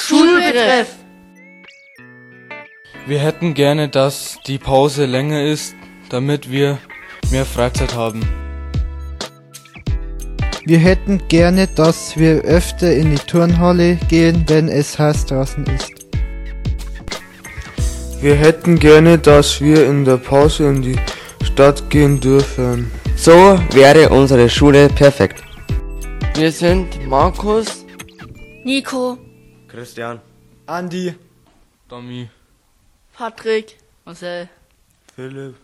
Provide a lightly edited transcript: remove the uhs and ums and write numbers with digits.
Schulbetreff. Wir hätten gerne, dass die Pause länger ist, damit wir mehr Freizeit haben. Wir hätten gerne, dass wir öfter in die Turnhalle gehen, wenn es heiß draußen ist. Wir hätten gerne, dass wir in der Pause in die Stadt gehen dürfen. So wäre unsere Schule perfekt. Wir sind Markus, Nico, Christian, Andi, Tommy, Patrick, Marcel. Philipp.